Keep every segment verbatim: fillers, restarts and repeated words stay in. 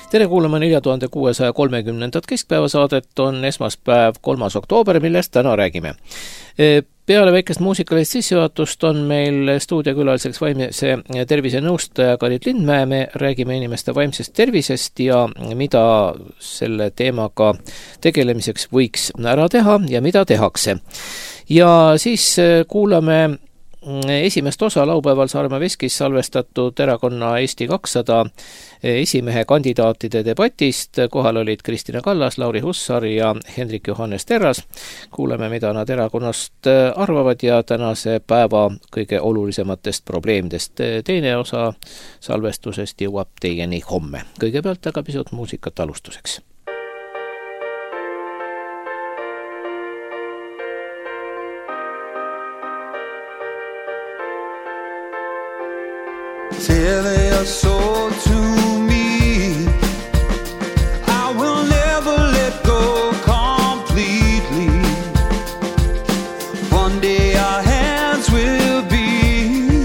tere kuulama neli tuhat kuuesaja kolmekümnendat keskpäevasaadet, on esmaspäev, kolmas oktoober, millest täna räägime. Peale väikest muusikalist sissejuhatust on meil stuudiakülaliseks vaimse tervise nõustaja Karit Lindmäe. Me räägime inimeste vaimsest tervisest ja mida selle teemaga tegelemiseks võiks ära teha ja mida tehakse. Ja siis kuulame esimest osa laupäeval Saaremaa Veskis salvestatud erakonna Eesti kakssada esimehe kandidaatide debatist. Kohal olid Kristina Kallas, Lauri Hussar ja Hendrik Johannes Terras. Kuuleme, mida nad erakonnast arvavad ja tänase päeva kõige olulisematest probleemidest. Teine osa salvestusest jõuab teieni homme. Kõigepealt aga pisut muusikat alustuseks. Sell your soul to me. I will never let go completely. One day our hands will be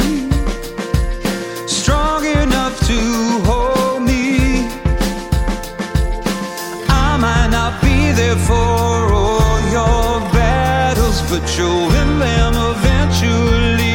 strong enough to hold me. I might not be there for all your battles, but you'll win them eventually.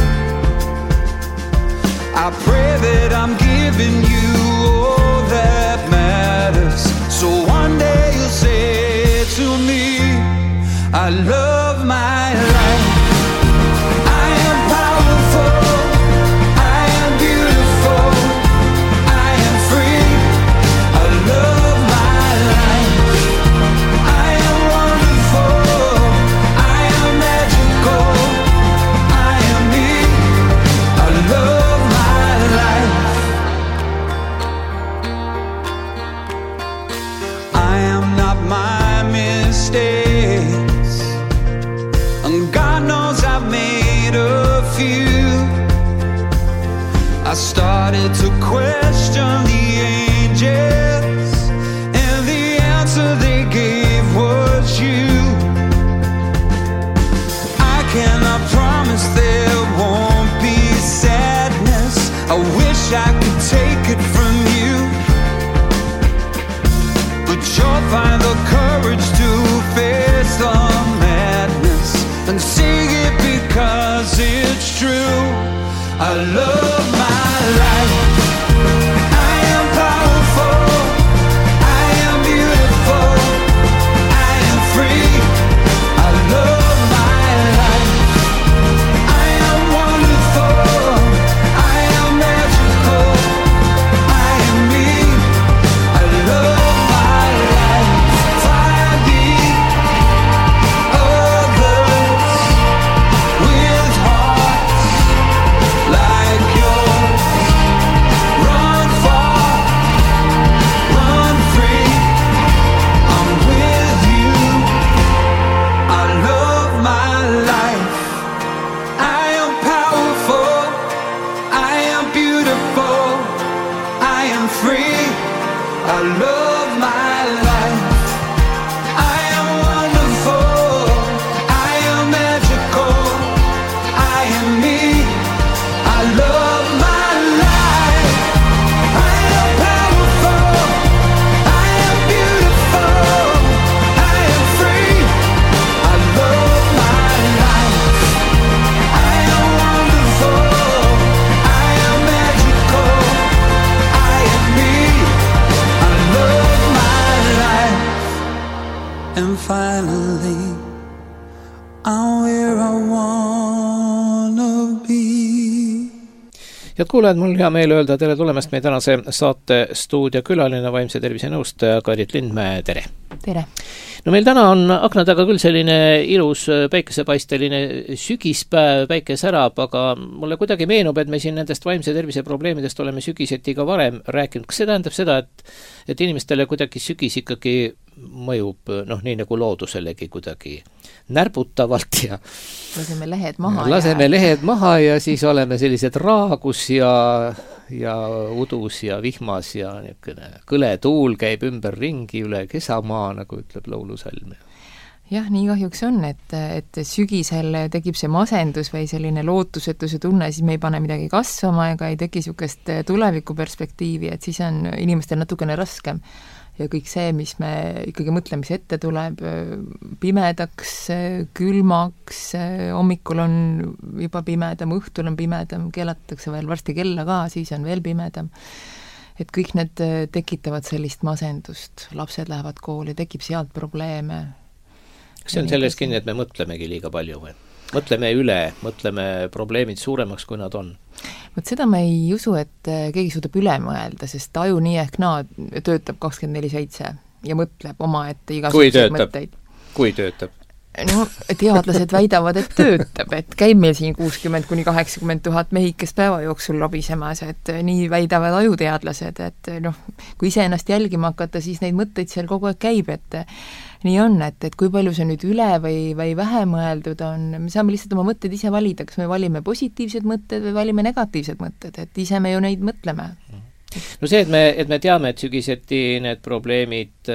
I pray that I'm giving you all that matters, so one day you'll say to me, I love my life. I am powerful, I am beautiful, I am free. I love my life. I am wonderful, I am magical, I am me. I love my mistakes, and God knows I've made a few. I started to question the angels, and the answer they gave was you. I cannot promise there won't be sadness. I wish I could take it from you, but you'll find the courage to face the madness and sing it because it's true. I love my life. I am powerful, I am beautiful, I am free. I love my life. I am wonderful, I am magical, I am me. I love finally, I'm where I wanna be. Head kuulajad, mul hea meel öelda tere tulemast meie tänase saate stuudio külaline vaimse tervise nõustaja Karit Lindmäe, tere! Tere! No meil täna on akna taga küll selline ilus päikesepaisteline sügispäev, päike särab, aga mulle kuidagi meenub, et me siin nendest vaimse tervise probleemidest oleme sügiseti ka varem rääkinud. Kas see tähendab seda, et, et inimestele kuidagi sügis ikkagi mõjub, noh, nii nagu looduselegi kuidagi närbutavalt ja laseme lehed maha laseme ja... lehed maha ja siis oleme sellised raagus ja, ja udus ja vihmas ja niisugune kõle tuul käib ümber ringi üle kesamaa, nagu ütleb laulusalm. jah, nii kahjuks on, et, et sügisel tekib see masendus või selline lootusetuse tunne, siis me ei pane midagi kasvama ega ei teki niisugust tulevikuperspektiivi, et siis on inimestel natukene raskem. Ja kõik see, mis me ikkagi mõtleme, mis ette tuleb, pimedaks, külmaks, hommikul on juba pimedam, õhtul on pimedam, keelatakse veel varsti kella ka, siis on veel pimedam. Et kõik need tekitavad sellist masendust, lapsed lähevad kooli, tekib sealt probleeme. See on selles kinni, et me mõtlemegi liiga palju või? Mõtleme üle, mõtleme probleemid suuremaks, kui nad on. Võt seda ma ei usu, et keegi suudab üle mõelda, sest aju nii ehk naa töötab kakskümmend neli seitse ja mõtleb oma ette igasuguseid mõtteid. Kui töötab? No, teadlased väidavad, et töötab, et käib meil siin kuuskümmend kuni kaheksakümmend tuhat mehikest päeva jooksul lobisemas, et nii väidavad ajuteadlased, et noh, kui ise ennast jälgima hakata, siis neid mõtteid seal kogu aeg käib, et nii on, et, et kui palju see nüüd üle või, või vähe mõeldud on, me saame lihtsalt oma mõtted ise valida, kas me valime positiivsed mõtted või valime negatiivsed mõtted, et ise me ju neid mõtleme. No see, et me, et me teame, et sügiseti need probleemid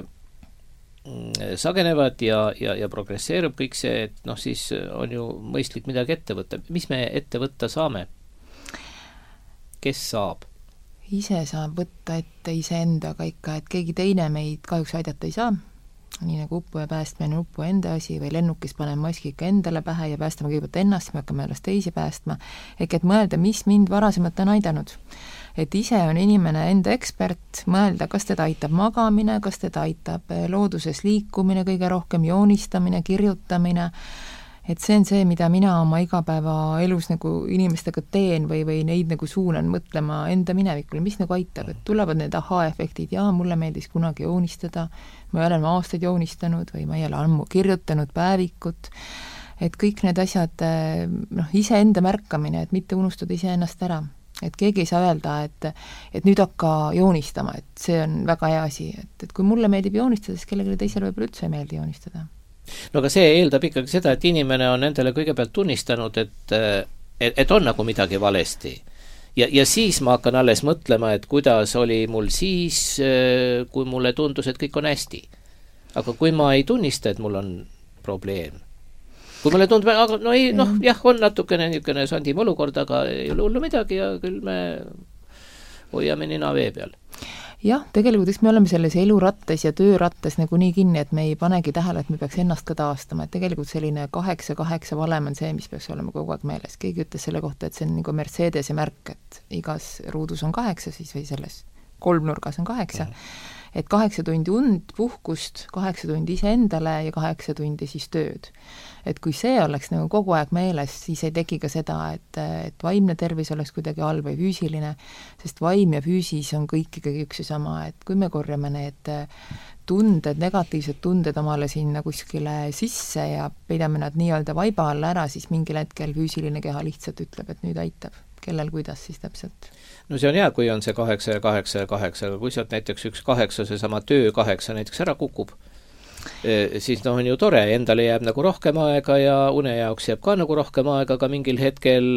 sagenevad ja, ja, ja progresseerub kõik see, et noh, siis on ju mõistlik midagi ette võtta. Mis me ette võtta saame? Kes saab? Ise saab võtta ette iseendaga ikka, et keegi teine meid kahjuks aidata ei saa. Nii nagu uppu ja päästmine uppu enda asi või lennukis paneme maski ikka endale pähe ja päästame kõigepealt ennast, me hakkame alles teisi päästma. Ehk et mõelda, mis mind varasemalt on aidanud. Et ise on inimene enda ekspert, mõelda, kas teda aitab magamine, kas teda aitab looduses liikumine, kõige rohkem joonistamine, kirjutamine. Et see on see, mida mina oma igapäeva elus nagu inimestega teen või, või neid nagu suunan mõtlema enda minevikule, mis nagu aitab, et tulevad need aha-efektid, jaa, mulle meeldis kunagi joonistada, ma ei ole aastaid joonistanud või ma ei ole ammu kirjutanud päevikut, et kõik need asjad, noh, ise enda märkamine, et mitte unustada ise ennast ära. Et keegi ei saa öelda, et, et nüüd hakka joonistama, et see on väga hea asi, et, et kui mulle meeldib joonistada, siis kellelegi teisele võib-olla üldse ei meeldi joonistada. No aga see eeldab ikkagi seda, et inimene on endale kõigepealt tunnistanud, et, et, et on nagu midagi valesti. Ja, ja siis ma hakkan alles mõtlema, et kuidas oli mul siis, kui mulle tundus, et kõik on hästi. Aga kui ma ei tunnista, et mul on probleem, kui mulle tundub, aga no ei, noh, jah, on natukene niisugune sandim olukord, aga ei ole hullu midagi ja küll me hoiame nina vee peal. Jah, tegelikult eks me oleme selles elurattes ja töörattes nagu nii kinni, et me ei panegi tähele, et me peaks ennast ka taastama, et tegelikult selline kaheksa-kaheksa valem on see, mis peaks olema kogu aeg meeles. Keegi ütles selle kohta, et see on nagu Mercedese märk, et igas ruudus on kaheksa siis või selles kolmnurgas on kaheksa. Mm. Et kaheksa tundi und, puhkust, kaheksa tundi ise endale ja kaheksa tundi siis tööd. Et kui see oleks nagu kogu aeg meeles, siis ei teki ka seda, et, et vaimne tervis oleks kuidagi halb või füüsiline, sest vaim ja füüsis on kõik ikkagi üks ja sama, et kui me korjame need tunded, negatiivsed tunded omale sinna kuskile sisse ja peidame nad nii-öelda vaiba alla ära, siis mingil hetkel füüsiline keha lihtsalt ütleb, et nüüd aitab. Kellel kuidas siis täpselt? No see on hea, kui on see kaheksa ja kaheksa ja kaheksa, aga kui sealt näiteks üks kaheksa, see sama töö kaheksa näiteks ära kukub, siis noh on ju tore, endale jääb nagu rohkem aega ja une jaoks jääb ka nagu rohkem aega, aga mingil hetkel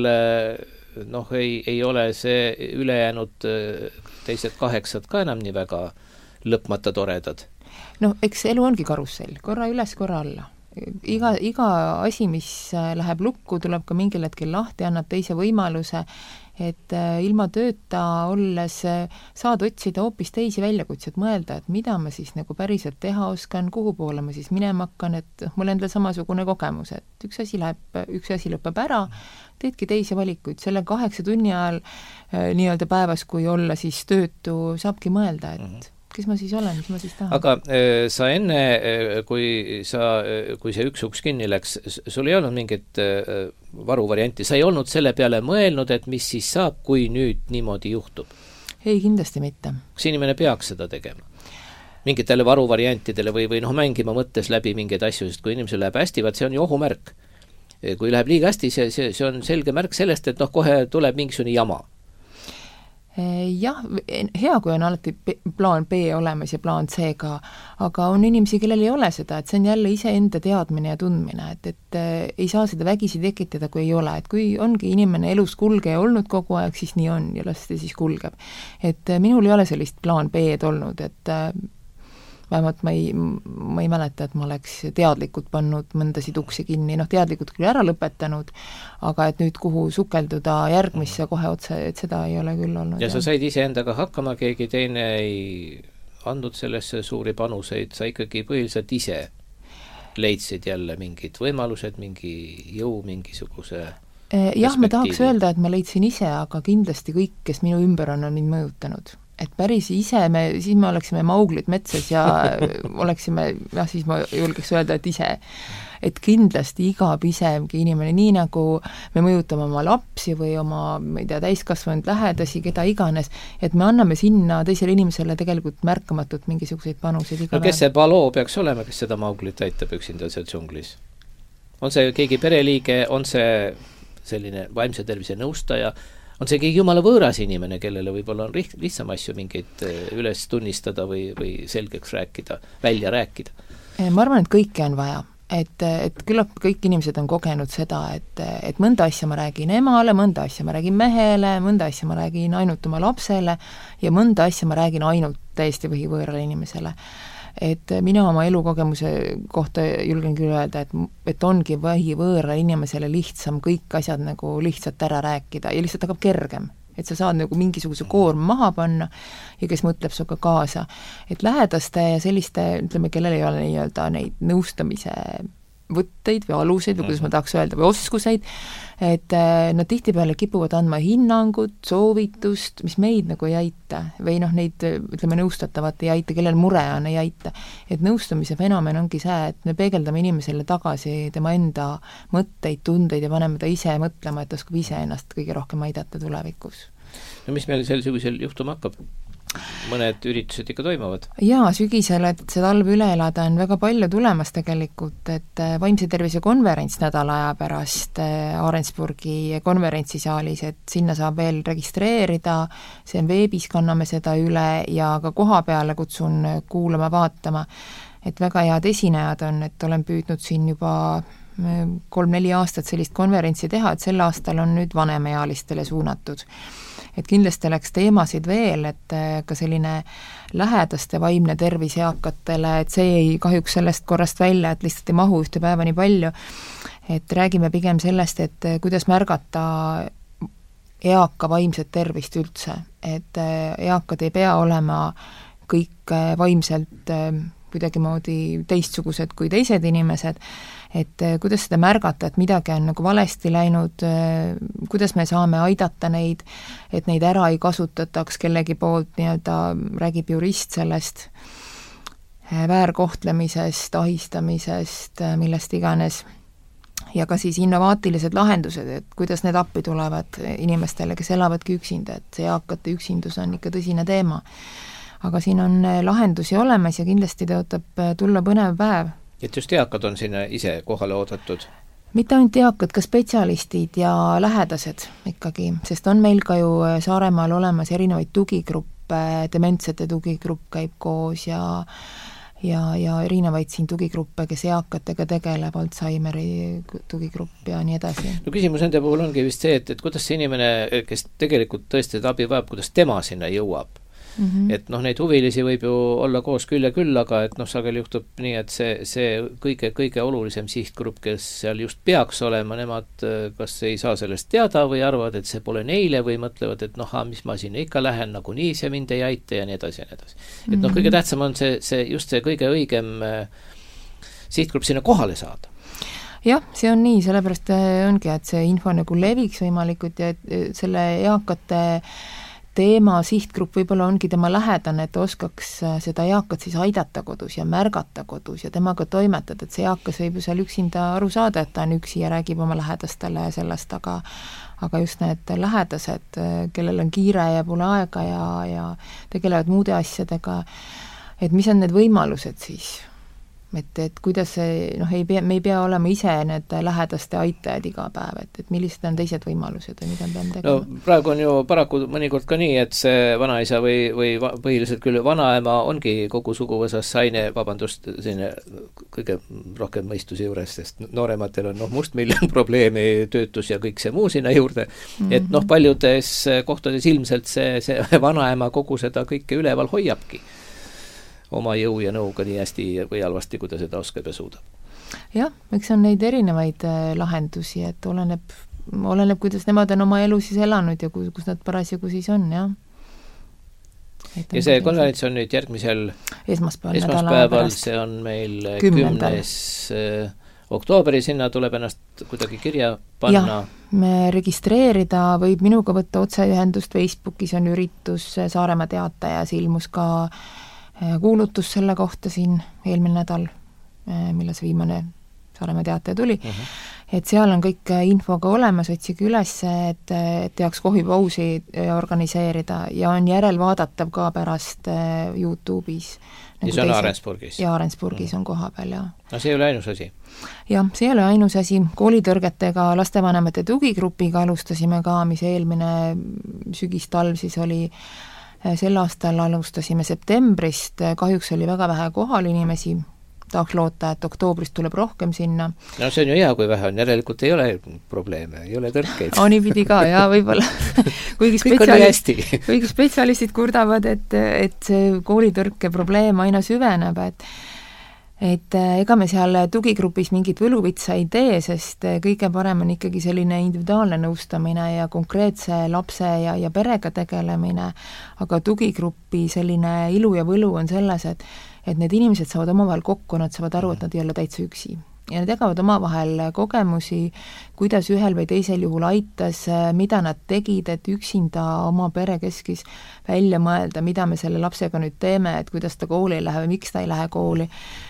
noh, ei, ei ole see ülejäänud teised kaheksad ka enam nii väga lõpmata toredad. No eks elu ongi karussell, korra üles, korra alla. Iga, iga asi, mis läheb lukku, tuleb ka mingil hetkel lahti, annab teise võimaluse, et ilma tööta olles saad otsida hoopis teisi väljakutsed, mõelda, et mida ma siis nagu päriselt teha oskan, kuhu poole ma siis minema hakkan, et mul endal samasugune kogemus, et üks asi läheb, üks asi lõpeb ära, teedki teisi valikuid, selle kaheksa tunni ajal nii-öelda päevas, kui olla siis töötu, saabki mõelda, et mm-hmm. kes ma siis olen, mis ma siis tahan. Aga sa enne, kui sa, kui see üks uks kinni läks, sul ei olnud mingit varuvarianti, sa ei olnud selle peale mõelnud, et mis siis saab, kui nüüd niimoodi juhtub? Ei, kindlasti mitte. Kas inimene peaks seda tegema? Mingitele varuvariantidele või, või noh, mängima mõttes läbi mingeid asju, sest kui inimesel läheb hästi, vaat see on ju ohumärk. Kui läheb liiga hästi, see, see, see on selge märk sellest, et noh, kohe tuleb mingisugune jama. Jah, hea, kui on alati plaan B olemas ja plaan C ka, aga on inimesi, kellel ei ole seda, et see on jälle ise enda teadmine ja tundmine, et, et ei saa seda vägisi tekitada, kui ei ole, et kui ongi inimene elus kulgeja olnud kogu aeg, siis nii on ja las see siis kulgeb. Et minul ei ole sellist plaan B-d olnud, et vähemalt ma ei, ma ei mäleta, et ma oleks teadlikult pannud mõndasid uksi kinni, noh teadlikult küll ära lõpetanud, aga et nüüd kuhu sukelduda järgmisse kohe otse, et seda ei ole küll olnud. Ja sa said iseendaga hakkama, keegi teine ei andnud sellesse suuri panuseid, sa ikkagi põhiliselt ise leidsid jälle mingid võimalused, mingi jõu, mingisuguse jah, ma tahaks öelda, et ma leidsin ise, aga kindlasti kõik, kes minu ümber on, on mind mõjutanud. Et päris ise me, siis me oleksime mauglid metsas ja oleksime, jah, siis ma julgeks öelda, et ise. Et kindlasti iga pisemgi inimene, nii nagu me mõjutame oma lapsi või oma, ma ei tea, täiskasvanud lähedasi, keda iganes, et me anname sinna teisele inimesele tegelikult märkamatult mingisuguseid panuseid iga no kes see paloo peaks olema, kes seda mauglit aitab üksinda seal džunglis? On see keegi pereliige, on see selline vaimse tervise nõustaja, on see keegi jumala võõras inimene, kellele võib-olla on lihtsam asju mingeid üles tunnistada või, või selgeks rääkida, välja rääkida? Ma arvan, et kõike on vaja. Et, et küllap kõik inimesed on kogenud seda, et, et mõnda asja ma räägin emale, mõnda asja ma räägin mehele, mõnda asja ma räägin ainult oma lapsele ja mõnda asja ma räägin ainult täiesti võhivõõrale inimesele. Et mina oma elukogemuse kohta julgen küll öelda, et, et ongi võhivõõrale inimesele lihtsam kõik asjad nagu lihtsalt ära rääkida ja lihtsalt hakkab kergem. Et sa saad nagu mingisuguse koorma maha panna ja kes mõtleb suga kaasa. Et lähedaste ja selliste, ütleme, kellel ei ole nii-öelda neid nõustamise võtteid või aluseid või kuidas ma tahaks öelda, või oskuseid, et nad tihtipeale kipuvad andma hinnangut, soovitust, mis meid nagu ei aita või noh, neid, ütleme, nõustatavat ei aita, kellel mure on, ei aita. Et nõustamise fenomen ongi see, et me peegeldame inimesele tagasi tema enda mõtteid, tundeid ja paneme ta ise mõtlema, et oskab ise ennast kõige rohkem aidata tulevikus. No mis meil sel sügisel juhtuma hakkab? Mõned üritused ikka toimuvad? Jaa, sügisel, et see talv üle elada on väga palju tulemas tegelikult, et vaimse tervise konverents nädala aja pärast Aarensburgi konverentsisaalis, et sinna saab veel registreerida, see on veebis, kanname seda üle ja ka koha peale kutsun kuulama, vaatama, et väga head esinejad on, et olen püüdnud siin juba kolm-neli aastat sellist konverentsi teha, et sel aastal on nüüd vanemaealistele suunatud. Et kindlasti oleks teemasid veel, et ka selline lähedaste vaimne tervis eakatele, et see ei kahjuks sellest korrast välja, et lihtsalt ei mahu ühte päeva nii palju, et räägime pigem sellest, et kuidas märgata eaka vaimset tervist üldse, et eakad ei pea olema kõik vaimselt kuidagimoodi teistsugused kui teised inimesed, et kuidas seda märgata, et midagi on nagu valesti läinud, kuidas me saame aidata neid, et neid ära ei kasutataks kellegi poolt, nii-öelda räägib jurist sellest väärkohtlemisest, ahistamisest, millest iganes, ja ka siis innovaatilised lahendused, et kuidas need appi tulevad inimestele, kes elavadki üksinda, et see eakate üksindus on ikka tõsine teema. Aga siin on lahendusi olemas ja kindlasti tõotab tulla põnev päev. Et just eakad on sinna ise kohale oodatud? Mitte ainult eakad, ka spetsialistid ja lähedased ikkagi, sest on meil ka ju Saaremaal olemas erinevaid tugigruppe, dementsete tugigrupp käib koos ja ja, ja erinevaid siin tugigruppe, kes eakatega tegeleb, Alzheimeri tugigrupp ja nii edasi. No küsimus enda puhul ongi vist see, et, et kuidas see inimene, kes tegelikult tõesti abi vajab, kuidas tema sinna jõuab? Mm-hmm. Et noh, neid huvilisi võib ju olla koos küll ja küll, aga et noh, sagel juhtub nii, et see, see kõige, kõige olulisem sihtgrupp, kes seal just peaks olema, nemad kas ei saa sellest teada või arvavad, et see pole neile või mõtlevad, et noh, mis ma sinna ikka lähen, nagu nii see mind ei aita ja nii edasi ja nii edasi. Mm-hmm. Et noh, kõige tähtsam on see, see just see kõige õigem sihtgrupp sinna kohale saada. Jah, see on nii, sellepärast ongi, et see info nagu leviks võimalikult ja selle eakate teema sihtgrupp võib-olla ongi tema lähedane, et oskaks seda eakat siis aidata kodus ja märgata kodus ja temaga toimetada, et see eakas võib ju seal üksinda aru saada, et ta on üksi ja räägib oma lähedastele sellest, aga aga just need lähedased, kellel on kiire ja pole aega ja, ja tegelevad muude asjadega, et mis on need võimalused siis? Et, et kuidas see, noh, ei pea, me ei pea olema ise need lähedaste aitajad iga päev, et, et millised on teised võimalused või mida me peame tegema? No praegu on ju paraku mõnikord ka nii, et see vanaisa või, või põhiliselt küll vanaema ongi kogu suguvõsas saine, vabandust, selline kõige rohkem mõistuse juures, sest noorematel on noh, mustmiljon probleemi, töötus ja kõik see muu sinna juurde, mm-hmm. et noh, paljudes kohtades ilmselt see, see vanaema kogu seda kõike üleval hoiabki. oma jõu ja nõuga nii hästi või halvasti, kui ta seda oskab ja suudab. jah, eks on neid erinevaid lahendusi, et oleneb, oleneb, kuidas nemad on oma elu siis elanud ja kus, kus nad parasjagu siis on, jah. Ja see konverents on nüüd järgmisel esmaspäeval, esmaspäeval see on meil kümnes oktoobri, sinna tuleb ennast kuidagi kirja panna. Jah, me registreerida võib minuga võtta otseühendust, Facebookis on üritus Saaremaa Teatajas, ilmus ka kuulutus selle kohta siin eelmine nädal, mille see viimane Saaremaa Teataja tuli, uh-huh. et seal on kõik info ka olemas, otsige üles, et, et jaoks kohvipausi organiseerida ja on järelvaadatav ka pärast YouTube'is. Ja see on Aarensburgis? Ja Aarensburgis on koha peal, jah. No see ei ole ainus asi? Jah, see ei ole ainus asi. Koolitõrgetega lastevanemate tugigrupiga alustasime ka, mis eelmine sügistalv siis oli. Sel aastal alustasime septembrist, kahjuks oli väga vähe kohal inimesi, tahaks loota, et oktoobrist tuleb rohkem sinna. No see on ju hea, kui vähe on, järelikult ei ole probleeme, ei ole tõrkeid. Oni pidi ka, jaa, võib-olla. kuigi, spetsialist, kuigi spetsialistid kurdavad, et, et see koolitõrke probleem aina süveneb, et et ega me seal tugigrupis mingit võluvitsa ei tee, sest kõige parem on ikkagi selline individuaalne nõustamine ja konkreetse lapse ja, ja perega tegelemine, aga tugigrupi selline ilu ja võlu on selles, et et need inimesed saavad omavahel kokku, nad saavad aru, et nad ei ole täitsa üksi. Ja nad jagavad omavahel kogemusi, kuidas ühel või teisel juhul aitas, mida nad tegid, et üksinda oma pere keskis välja mõelda, mida me selle lapsega nüüd teeme, et kuidas ta kooli ei lähe või miks ta ei lähe kooli.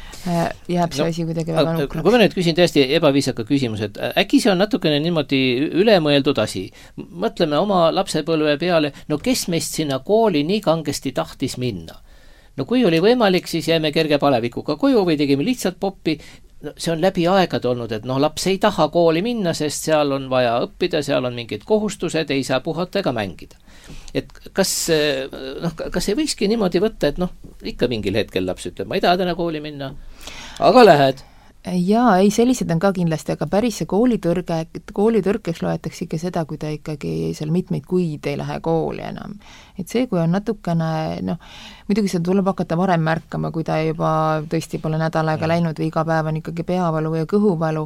Jääb see no, asi kuidagi väga nukraks. Kui ma nüüd küsin tõesti ebaviisaka küsimus, et äkki see on natukene niimoodi ülemõeldud asi. Mõtleme oma lapsepõlve peale, no kes meist sinna kooli nii kangesti tahtis minna? No kui oli võimalik, siis jäime kerge palevikuga koju või tegime lihtsalt poppi. No, see on läbi aegad olnud, et noh, laps ei taha kooli minna, sest seal on vaja õppida, seal on mingid kohustused, ei saa puhata ega mängida. Et kas, noh, kas ei võikski niimoodi võtta, et noh, ikka mingil hetkel laps ütleb, ma ei taha täna kooli minna, aga lähed. Jaa, ei, sellised on ka kindlasti, aga päris see koolitõrge, koolitõrkeks loetakse ikka seda, kui ta ikkagi seal mitmeid kuid ei lähe kooli enam. Et see, kui on natukene, noh, muidugi seda tuleb hakata varem märkama, kui ta juba tõesti pole nädal aega läinud või iga päev on ikkagi peavalu ja kõhuvalu,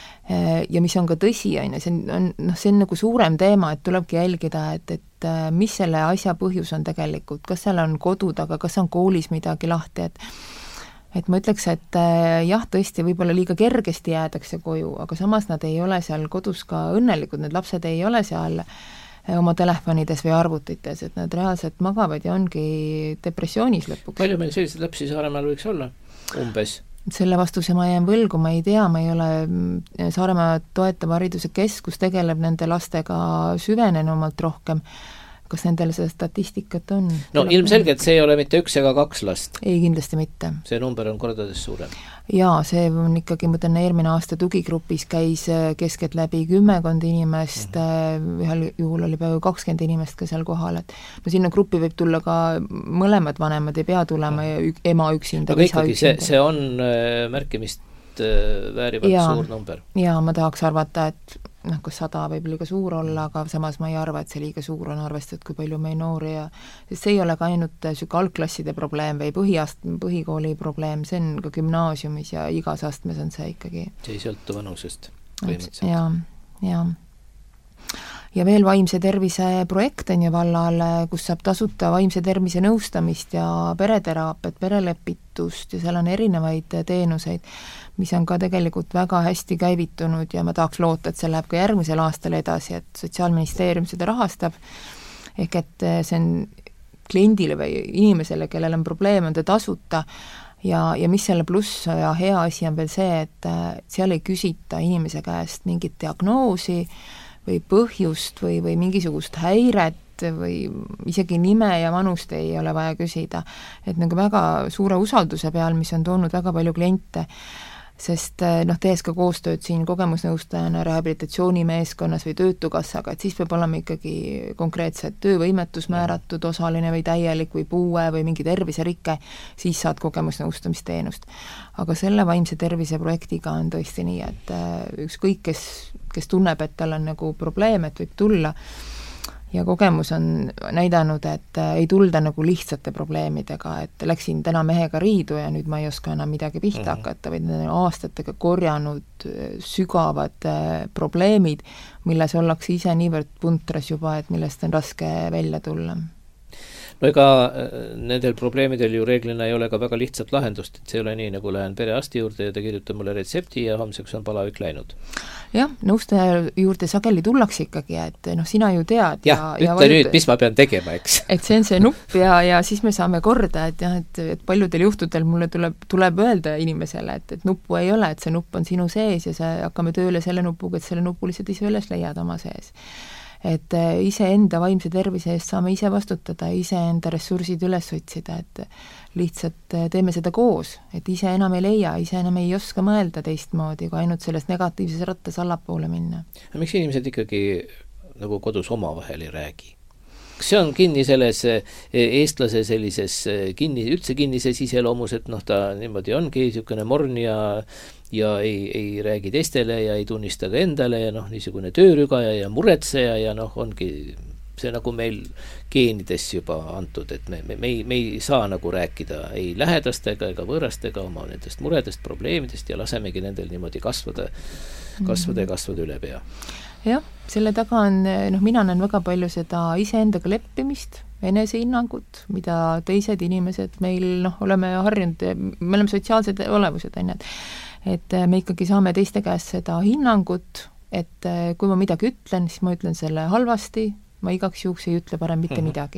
ja mis on ka tõsi, on, see on, noh, see on nagu suurem teema, et tulebki jälgida, et, et mis selle asja põhjus on tegelikult, kas seal on kodud, aga kas on koolis midagi lahti, et et ma ütleks, et jah, tõesti, võib-olla liiga kergesti jäädakse koju, aga samas nad ei ole seal kodus ka õnnelikud, need lapsed ei ole seal oma telefonides või arvutites, et nad reaalselt magavad ja ongi depressioonis lõpuks. Palju meil sellised lapsi Saaremaal võiks olla umbes? Selle vastuse ma jään võlgu, ma ei tea, ma ei ole Saaremaa toetava hariduse keskus tegeleb nende lastega süvenenumalt rohkem. Kas nendel see statistikat on? No ilmselgelt see ei ole mitte üks ega kaks last. Ei, kindlasti mitte. See number on kordades suurem. Jaa, see on ikkagi, ma ütlen, eelmine aasta tugigrupis käis keskelt läbi kümmekond inimest, mm-hmm. ühel juhul oli peaaegu kakskümmend inimest ka seal kohal, et no sinna gruppi võib tulla ka mõlemad vanemad, ei pea tulema ja ük, ema üksinda. aga ikkagi see, see on märkimist väärivalt ja, suur number. Jaa, ma tahaks arvata, et noh, kus sada võib liiga suur olla, aga samas ma ei arva, et see liiga suur on arvestatud, kui palju meil noori ja sest see ei ole ka ainult süke algklasside probleem või põhiast, põhikooli probleem, see on ka gümnaasiumis ja igas astmes on see ikkagi. See ei sõltu vanusest põhimõtteliselt. Jaa, jaa. Ja veel vaimse tervise projekt on ju vallal, kus saab tasuta vaimse tervise nõustamist ja pereteraapiat, perelepitust ja seal on erinevaid teenuseid, mis on ka tegelikult väga hästi käivitunud ja ma tahaks loota, et see läheb ka järgmisel aastal edasi, et Sotsiaalministeerium seda rahastab, ehk et see on kliendile või inimesele, kellel on probleem, on ta tasuta ja, ja mis selle pluss ja hea asi on veel see, et seal ei küsita inimese käest mingit diagnoosi või põhjust või, või mingisugust häiret või isegi nime ja vanust ei ole vaja küsida. Et nagu väga suure usalduse peal, mis on toonud väga palju kliente, sest noh, tees ka koostööd siin kogemusnõustajana rehabilitatsioonimeeskonnas või töötukassaga, et siis peab olema ikkagi konkreetselt töövõimetus määratud, osaline või täielik või puue või mingi terviserike, siis saad kogemusnõustamisteenust. Aga selle vaimse tervise projektiga on tõesti nii, et ükskõik, kes, kes tunneb, et tal on nagu probleem, et võib tulla ja kogemus on näidanud, et ei tulda nagu lihtsate probleemidega, et läksin täna mehega riidu ja nüüd ma ei oska enam midagi pihta mm-hmm. hakata, vaid need on aastatega korjanud sügavad probleemid, milles ollakse ise niivõrd puntras juba, et millest on raske välja tulla. No ega nendel probleemidel ju reeglina ei ole ka väga lihtsat lahendust, et see ei ole nii, nagu lähen perearsti juurde ja ta kirjutab mulle retsepti ja homseks on palavik läinud. Jah, nõustaja juurde sageli tullakse ikkagi, et noh, sina ju tead. Jah, ja, ütle ja valid, nüüd, mis ma pean tegema, eks. Et see on see nupp ja, ja siis me saame korda, et jah, et, et paljudel juhtudel mulle tuleb, tuleb öelda inimesele, et, et nuppu ei ole, et see nupp on sinu sees ja see hakkame tööle selle nupuga, et selle nupu lihtsalt ise üles leiad oma sees. Et ise enda vaimse tervise eest saame ise vastutada, ise enda ressursid üles otsida, et lihtsalt teeme seda koos, et ise enam ei leia, ise enam ei oska mõelda teistmoodi, kui ainult selles negatiivses rattas allapoole minna. Miks inimesed ikkagi nagu kodus omavahel ei räägi? Kas see on kinni selles eestlase sellises kinni, üldse kinnises iseloomus, et noh, ta niimoodi ongi niisugune morn ja ja ei, ei räägi teistele ja ei tunnista ka endale ja noh, niisugune töörügaja ja muretseja ja noh, ongi see nagu meil geenides juba antud, et me, me, me, ei, me ei saa nagu rääkida ei lähedastega ega võõrastega oma nendest muredest, probleemidest ja lasemegi nendel niimoodi kasvada, kasvada ja kasvada üle pea. Jah, selle taga on, noh, mina näen väga palju seda iseendaga leppimist, enesehinnangut, mida teised inimesed meil, noh, oleme harjunud, me oleme sotsiaalsed olevused, on need, et me ikkagi saame teiste käest seda hinnangut, et kui ma midagi ütlen, siis ma ütlen selle halvasti, ma igaks juhuks ei ütle parem mitte midagi.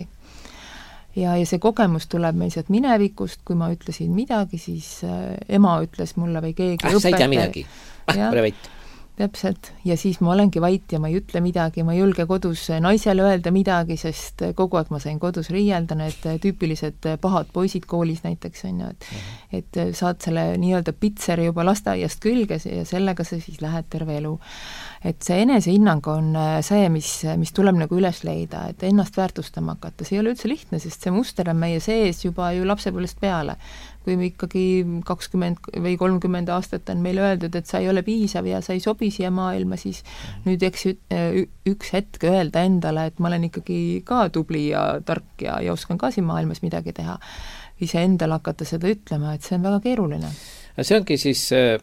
Ja, ja see kogemus tuleb meil sealt minevikust, kui ma ütlesin midagi, siis ema ütles mulle või keegi ah, sa ei tea midagi, ah, ole vait. Täpselt, ja siis ma olengi vait ja ma ei ütle midagi, ma ei julge kodus naisele öelda midagi, sest kogu aeg ma sain kodus riielda, need tüüpilised pahad poisid koolis näiteks on ju, et, et saad selle nii-öelda pitseri juba lasteaiast külges ja sellega sa siis lähed terve elu. Et see enesehinnang on see, mis, mis tuleb nagu üles leida, et ennast väärtustama hakata, see ei ole üldse lihtne, sest see muster on meie sees juba ju lapsepõlvest peale. Kui me ikkagi kakskümmend või kolmkümmend aastat on meile öeldud, et sa ei ole piisav ja sa ei sobi siia maailma, siis nüüd eks üks hetk öelda endale, et ma olen ikkagi ka tubli ja tark ja, ja oskan ka siin maailmas midagi teha. Ise endale hakata seda ütlema, et see on väga keeruline. See ongi siis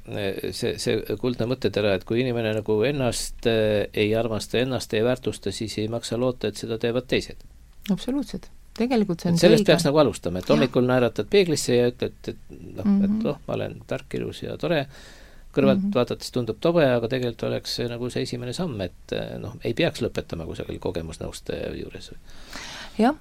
see, see kuldne mõttetera, et kui inimene nagu ennast ei armasta, ennast ei väärtusta, siis ei maksa loota, et seda teevad teised. Absoluutselt. Tegelikult see on sellest selge. Peaks nagu alustama, et hommikul naeratad peeglisse ja ütled, et noh, mm -hmm. et noh, ma olen tark, ilus ja tore, kõrvalt mm -hmm. vaadates tundub tobe, aga tegelikult oleks see nagu see esimene samm, et noh, ei peaks lõpetama kusagil kogemusnõustaja juures. Jah,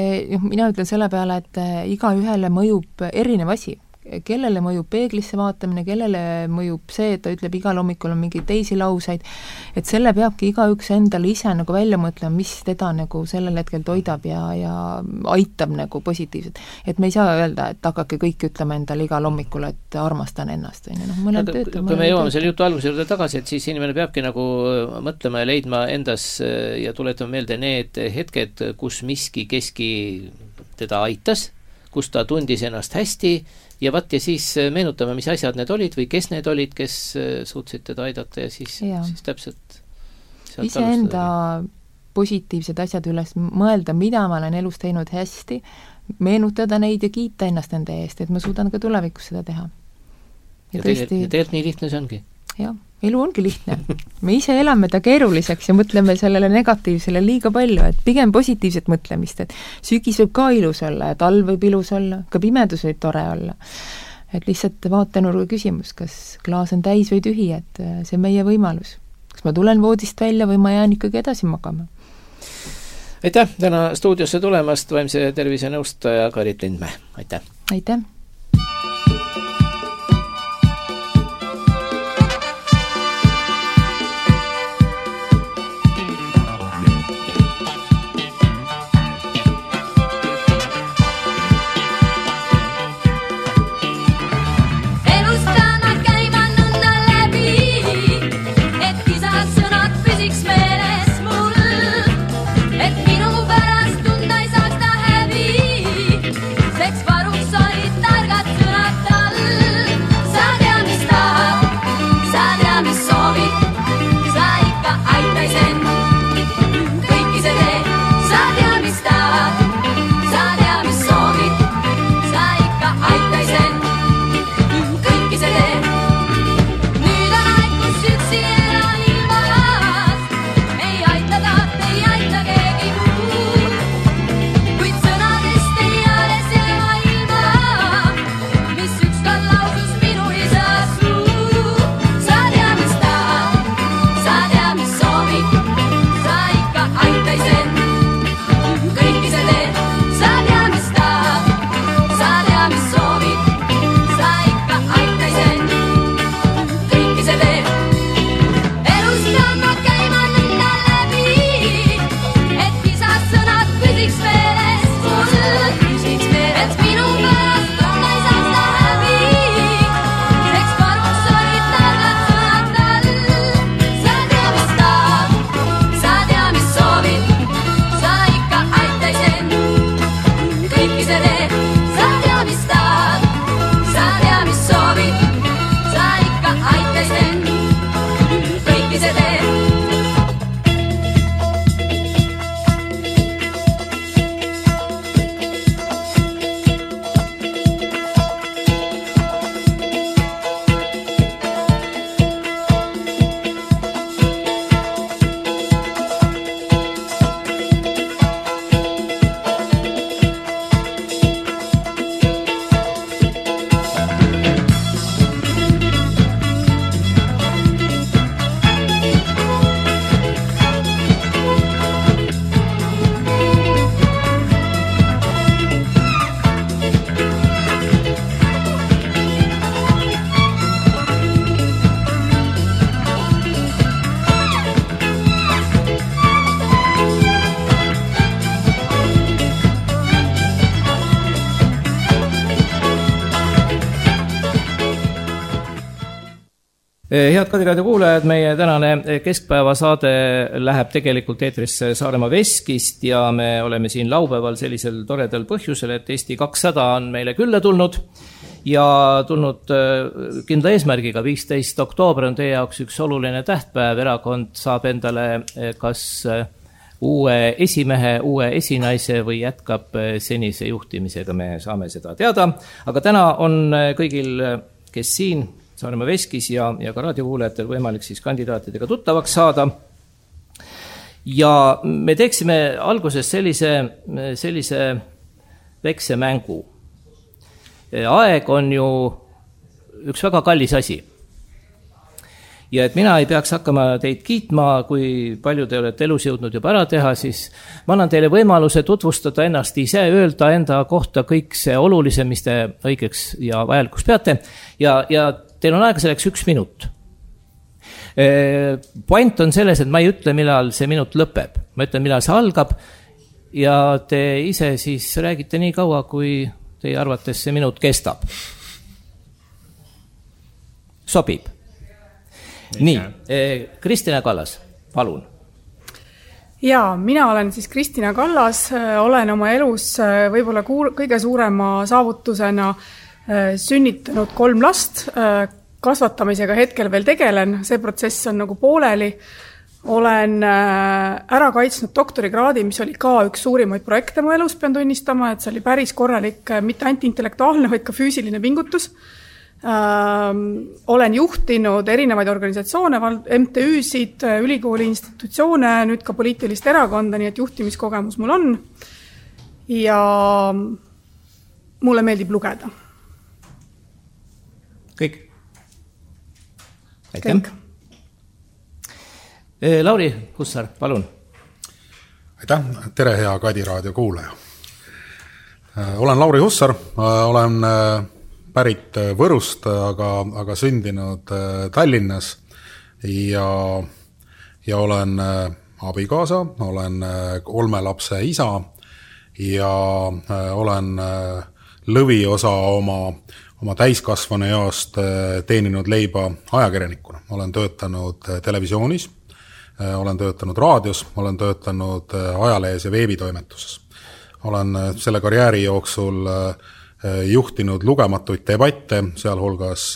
mina ütlen selle peale, et iga ühele mõjub erinev asi. Kellele mõjub peeglisse vaatamine, kellele mõjub see, et ta ütleb igal hommikul on mingi teisi lauseid, et selle peabki igaüks endale ise nagu välja mõtlema, mis teda nagu sellel hetkel toidab ja, ja aitab nagu positiivselt. Et me ei saa öelda, et hakake kõik ütlema endale igal hommikul, et armastan ennast. No, töötab, kui me jõuame selle jutu alguse juurde tagasi, et siis inimene peabki nagu mõtlema ja leidma endas ja tuletama meelde need hetked, kus miski keski teda aitas, kus ta tundis ennast hästi ja vat ja siis meenutame, mis asjad need olid või kes need olid, kes suutsid teda aidata ja siis, ja. siis täpselt ise enda positiivsed asjad üles mõelda, mida ma olen elus teinud hästi, meenutada neid ja kiita ennast nende eest, et ma suudan ka tulevikus seda teha. Ja, ja tegelikult tõesti... nii lihtne see ongi. Jah, elu ongi lihtne. Me ise elame ta keeruliseks ja mõtleme sellele negatiivsele liiga palju, et pigem positiivset mõtlemist, et sügis võib ka ilus olla ja talv võib ilus olla, ka pimedus võib tore olla. Et lihtsalt vaatenurga küsimus, kas klaas on täis või tühi, et see on meie võimalus. Kas ma tulen voodist välja või ma jään ikkagi edasi magama? Aitäh täna stuudiosse tulemast, vaimse tervise nõustaja Karit Lindmäe. Aitäh! Aitäh! Seks varuks olid ta Head Kadiraadio kuulajad, meie tänane keskpäeva saade läheb tegelikult eetrisse Saaremaa Veskist ja me oleme siin laupäeval sellisel toredal põhjusel, et Eesti kakssada on meile külla tulnud ja tulnud kindla eesmärgiga. viisteist oktoober on teie jaoks üks oluline tähtpäev. Erakond saab endale kas uue esimehe, uue esinaise või jätkab senise juhtimisega. Me saame seda teada, aga täna on kõigil, kes siin Saaremaa Veskis ja, ja ka raadiokuulajatel võimalik siis kandidaatidega tuttavaks saada. Ja me teeksime alguses sellise, sellise väikse mängu. Aeg on ju üks väga kallis asi. Ja et mina ei peaks hakkama teid kiitma, kui palju te olete elus jõudnud juba ära teha, siis ma annan teile võimaluse tutvustada ennast ise, öelda enda kohta kõik see olulise, mis te õigeks ja vajalikuks peate. Ja, ja teil on aega selleks üks minut. Point on selles, et ma ei ütle, millal see minut lõpeb. Ma ütlen, millal see algab ja te ise siis räägite nii kaua, kui teie arvates see minut kestab. Sobib. Nii, Kristina Kallas, palun. Jaa, mina olen siis Kristina Kallas, olen oma elus võib-olla kõige suurema saavutusena sünnitanud kolm last, kasvatamisega hetkel veel tegelen, see protsess on nagu pooleli. Olen ära kaitsnud doktorikraadi, mis oli ka üks suurimaid projekte mu elus, pean tunnistama, et see oli päris korralik, mitte ainult intellektuaalne, vaid ka füüsiline pingutus. Olen juhtinud erinevaid organisatsioone, M T Üsid, ülikooli institutsioone, nüüd ka poliitilist erakonda, nii et juhtimiskogemus mul on. Ja mulle meeldib lugeda. Kõik. Aitäh. Lauri Hussar, palun. Aitäh, tere hea Kadiraadio kuulaja. Olen Lauri Hussar, olen pärit Võrust, aga, aga sündinud Tallinnas ja, ja olen abikaasa, olen kolme lapse isa ja olen lõviosa oma oma täiskasvanu east teeninud leiba ajakirjanikuna. Olen töötanud televisioonis, olen töötanud raadios, olen töötanud ajalehes ja veebitoimetuses. Olen selle karjääri jooksul juhtinud lugematuid debatte, sealhulgas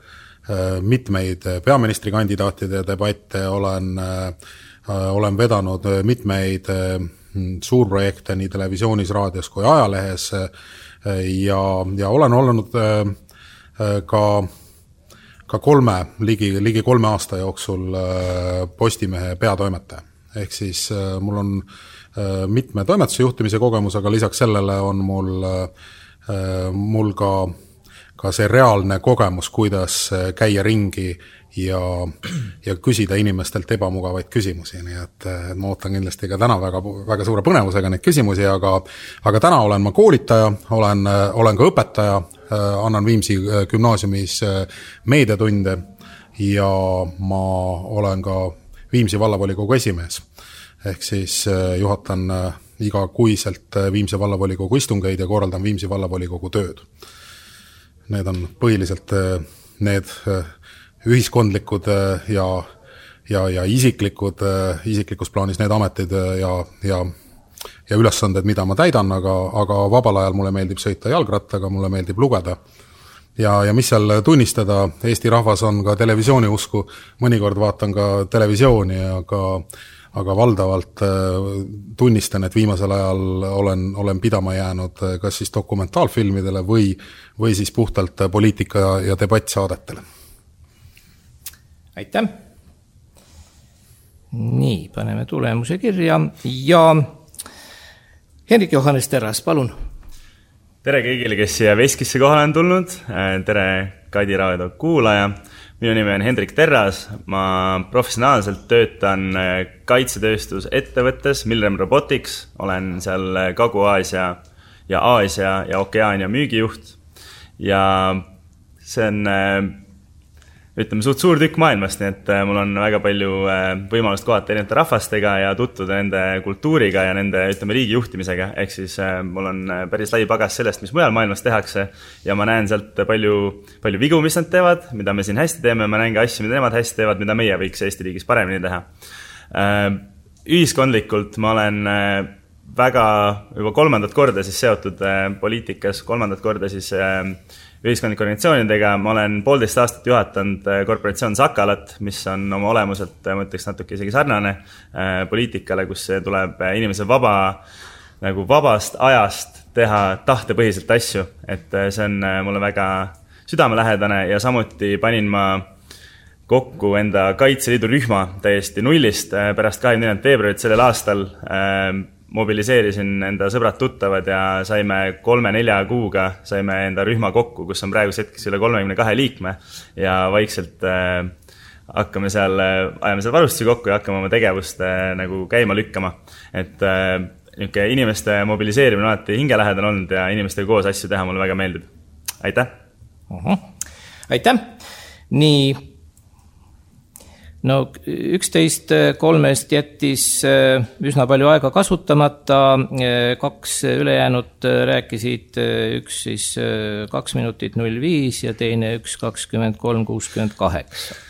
mitmeid peaministrikandidaatide debatte, olen, olen vedanud mitmeid suurprojekte nii televisioonis, raadios kui ajalehes ja, ja olen olnud ka, ka kolme, ligi, ligi kolme aasta jooksul Postimehe peatoimetaja. Ehk siis mul on mitme toimetuse juhtimise kogemus, aga lisaks sellele on mul, mul ka, ka see reaalne kogemus, kuidas käia ringi ja, ja küsida inimestelt ebamugavaid küsimusi. Nii et, et ma ootan kindlasti ka täna väga, väga suure põnevusega neid küsimusi, aga, aga täna olen ma koolitaja, olen, olen ka õpetaja, annan Viimsi gümnaasiumis meediatunde ja ma olen ka Viimsi vallavolikogu esimees. Ehk siis juhatan iga kuiselt Viimsi vallavolikogu istungeid ja korraldan Viimsi vallavolikogu tööd. Need on põhiliselt need ühiskondlikud ja, ja, ja isiklikud, isiklikus plaanis need ametid ja, ja, ja ülesanded, mida ma täidan, aga, aga vabal ajal mulle meeldib sõita jalgrattaga, mulle meeldib lugeda. Ja, ja mis seal tunnistada, Eesti rahvas on ka televisiooni usku, mõnikord vaatan ka televisiooni, aga, aga valdavalt tunnistan, et viimasel ajal olen, olen pidama jäänud kas siis dokumentaalfilmidele või, või siis puhtalt poliitika ja debattsaadetele. Aitäh. Nii, paneme tulemuse kirja ja Henrik Johannes Terras, palun. Tere kõigile, kes siia Veskisse kohale on tulnud. Tere Kadiraadio kuulaja. Minu nimi on Hendrik Terras. Ma professionaalselt töötan kaitsetööstus ettevõttes Milrem Robotics. Olen seal Kagu-Aasia ja Aasia ja Okeaania müügijuht. Ja see on ütleme, suht suur tükk maailmast, nii et mul on väga palju võimalust kohata erinevate rahvastega ja tutvuda nende kultuuriga ja nende, ütleme, riigi juhtimisega. Ehk siis mul on päris lai pagas sellest, mis mujal maailmas tehakse ja ma näen sealt palju, palju vigu, mis nad teevad, mida me siin hästi teeme, ma näen ka asju, mida nemad hästi teevad, mida meie võiks Eesti riigis paremini teha. Ühiskondlikult ma olen väga juba kolmandat korda siis seotud poliitikas, kolmandat korda siis ühiskondlike organisatsioonidega. Ma olen poolteist aastat juhatanud korporatsioon Sakalat, mis on oma olemuselt, ma ütleks natuke isegi sarnane poliitikale, kus tuleb inimese vaba, nagu vabast ajast teha tahtepõhiselt asju. Et see on mulle väga südamelähedane ja samuti panin ma kokku enda Kaitseliidu rühma täiesti nullist pärast kahekümne neljanda veebruarit sellel aastal. Mobiliseerisin enda sõbrad tuttavad ja saime kolme-nelja kuuga saime enda rühma kokku, kus on praegu hetkeks üle kolmekümne kahe liikme ja vaikselt äh, hakkame seal, ajame seal varustusi kokku ja hakkame oma tegevust äh, nagu käima lükkama. Et äh, niisugune inimeste mobiliseerimine on alati hingelähedal olnud ja inimestega koos asju teha mulle väga meeldib. Aitäh! Uh-huh. Aitäh! Nii... No üksteist kolmest jättis üsna palju aega kasutamata, kaks ülejäänud rääkisid, üks siis kaks minutit null viis ja teine üks kakskümmend kolm kuuskümmend kaheksa.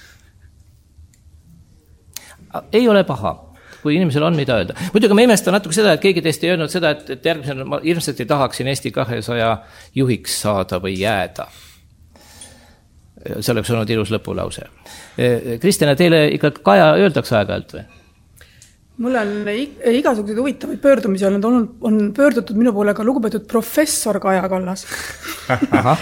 Ei ole paha, kui inimesel on mida öelda. Muidugi ma imestan natuke seda, et keegi teist ei öelnud seda, et järgmisena ma ilmselt ei tahaksin Eesti kahesaja juhiks saada või jääda. See oleks olnud ilus lõpulause. Kristjana, teile ikka Kaja öeldakse aeg-ajalt või? Mul on igasuguseid huvitavaid pöördumisi olnud, on, on pöördutud minu poole ka lugupeetud professor Kaja Kallas. Ahah.